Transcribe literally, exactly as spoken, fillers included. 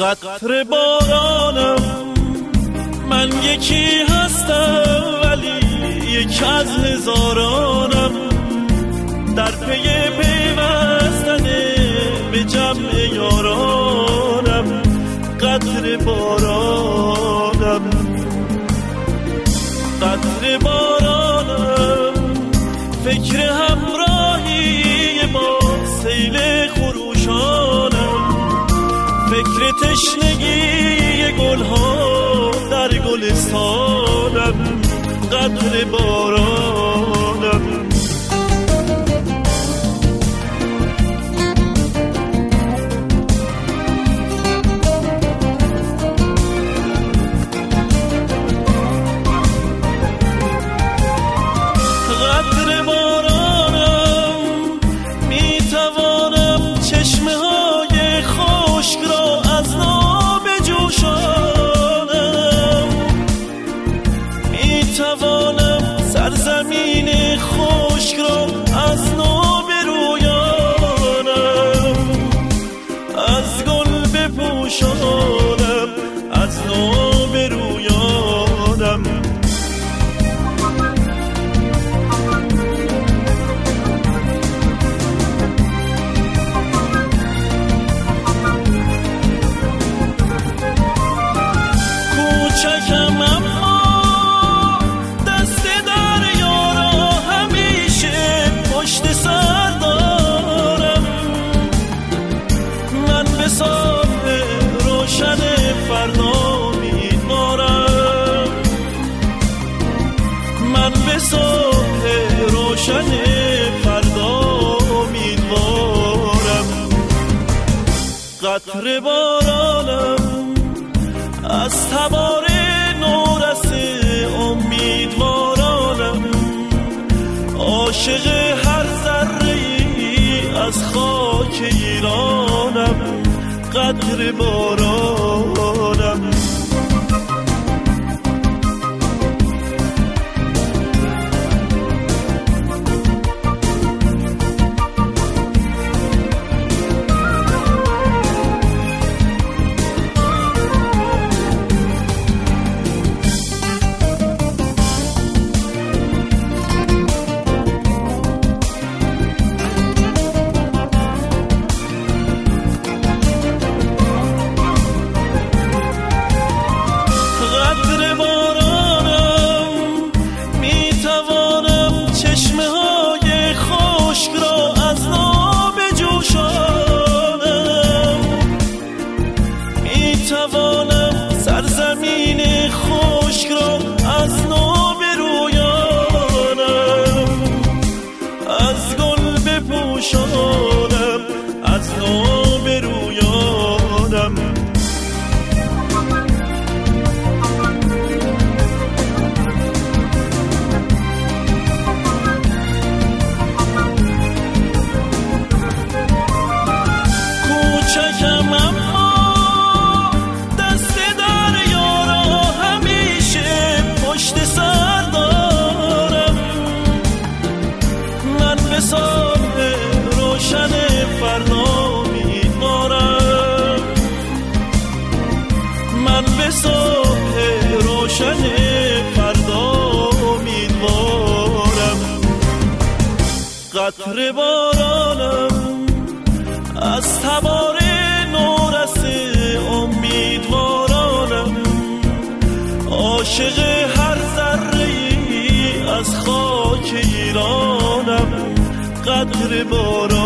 قطره بارانم، من یکی هستم ولی یک از هزارانم، در پی پیوستن به جمع یارانم، قطره بارانم، قطره بارانم، فکر همراهی با سیل خروشانم، فکر تشنگی گلها در گلستانم، قطره بارانم. سرزمین خشک را از نو برویانم، از گل بپوشانم، از نو برویانم. کوچکم اما پشت سر دارم، من به صبح روشن فردا می‌نارم، من به صبح روشن فردا می‌نارم. قطره بارانم، از تبار نورس امیدوارانم، عاشق هر ذره‌ای از خاک ایرانم، قطره بارانم. سرزمین خشک را از نو برویانم، از گل بپوشانم، از نو برویانم. کوچکم اما پشت سر دارم، من به صبح روشن فردا می‌نارم، من به صبح روشن فردا می‌نارم. قطره بارانم، از تبار نورس امیدوارانم، عاشق هر ذره‌ای از خاک ایرانم، قطره بارانم.